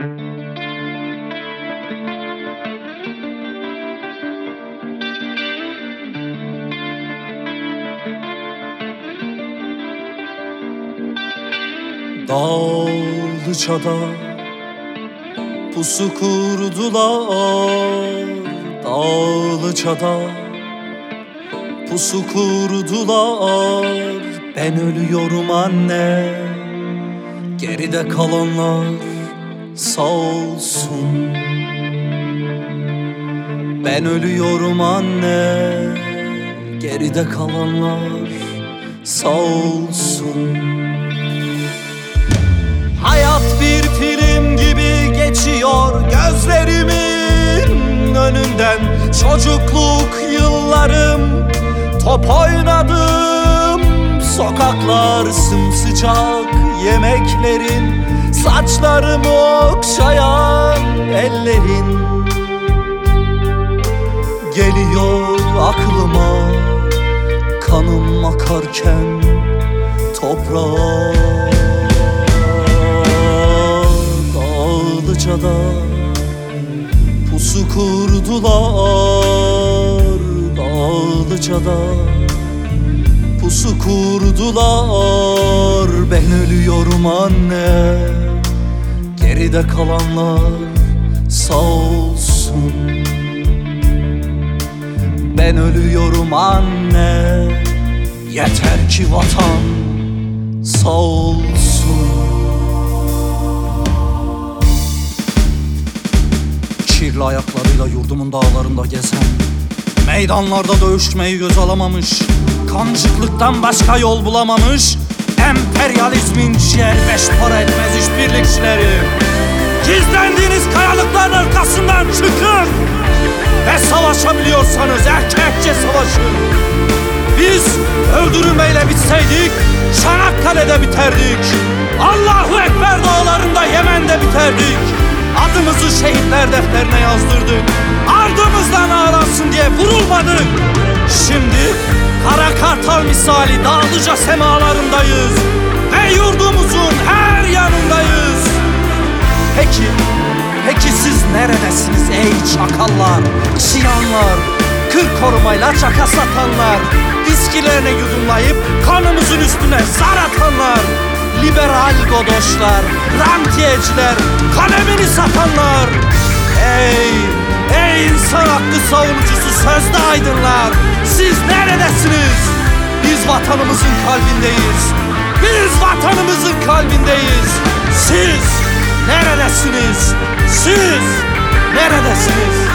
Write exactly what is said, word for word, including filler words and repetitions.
Dağlıca'da pusu kurdular, Dağlıca'da pusu kurdular. Ben ölüyorum anne, geride kalanlar sağ olsun. Ben ölüyorum anne, geride kalanlar sağ olsun. Hayat bir film gibi geçiyor gözlerimin önünden. Çocukluk yıllarım, top oynadım, sokaklar sımsıcak, yemeklerin, saçlarımı okşayan ellerin. Geliyor aklıma kanım akarken toprağa. Dağlıca'da pusu kurdular, Dağlıca'da pusu kurdular. Ben ölüyorum anne, geride kalanlar sağ olsun. Ben ölüyorum anne, yeter ki vatan sağ olsun. Kirli ayaklarıyla yurdumun dağlarında gezen, meydanlarda dövüşmeyi göz alamamış, kancıklıktan başka yol bulamamış, emperyalizmin ciğer beş para etmez işbirlikçileri. Gizlendiğiniz kayalıkların arkasından çıkın ve savaşabiliyorsanız erkekçe savaşın. Biz öldürülmeyle bitseydik Çanakkale'de biterdik, Allahu Ekber dağlarında Yemen'de biterdik. Adımızı şehitler defterine yazdırdık, ardımızdan ağlansın diye vurulmadık. Şimdi kara kartal misali Dağlıca semalarındayız ve yurdumuzun her yanındayız. Peki, peki siz neredesiniz ey çakallar, çıyanlar, kır korumayla çaka satanlar, viskilerini yudumlayıp kanımızın üstüne zar atanlar, liberal godoşlar, rantiyeciler, kalemini satanlar. Ey, ey insan hakkı savunucusu sözde aydınlar, siz neredesiniz? Biz vatanımızın kalbindeyiz, biz vatanımızın kalbindeyiz. Siz neredesiniz? Siz neredesiniz?